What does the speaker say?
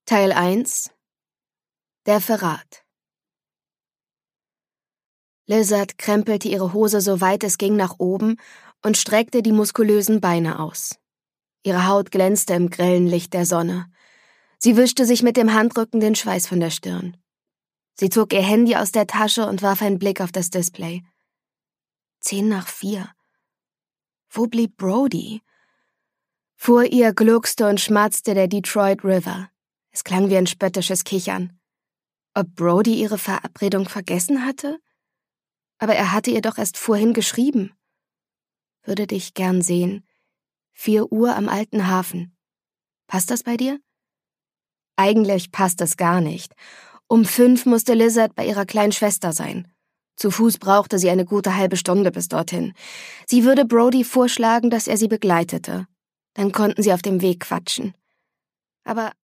Teil 1 – Der Verrat. Lizard krempelte ihre Hose so weit es ging nach oben und streckte die muskulösen Beine aus. Ihre Haut glänzte im grellen Licht der Sonne. Sie wischte sich mit dem Handrücken den Schweiß von der Stirn. Sie zog ihr Handy aus der Tasche und warf einen Blick auf das Display. 3:10. Wo blieb Brody? Vor ihr gluckste und schmatzte der Detroit River. Es klang wie ein spöttisches Kichern. Ob Brody ihre Verabredung vergessen hatte? Aber er hatte ihr doch erst vorhin geschrieben. Würde dich gern sehen. 4 Uhr am Alten Hafen. Passt das bei dir? Eigentlich passt es gar nicht. Um 5 musste Lizard bei ihrer kleinen Schwester sein. Zu Fuß brauchte sie eine gute halbe Stunde bis dorthin. Sie würde Brody vorschlagen, dass er sie begleitete. Dann konnten sie auf dem Weg quatschen. Aber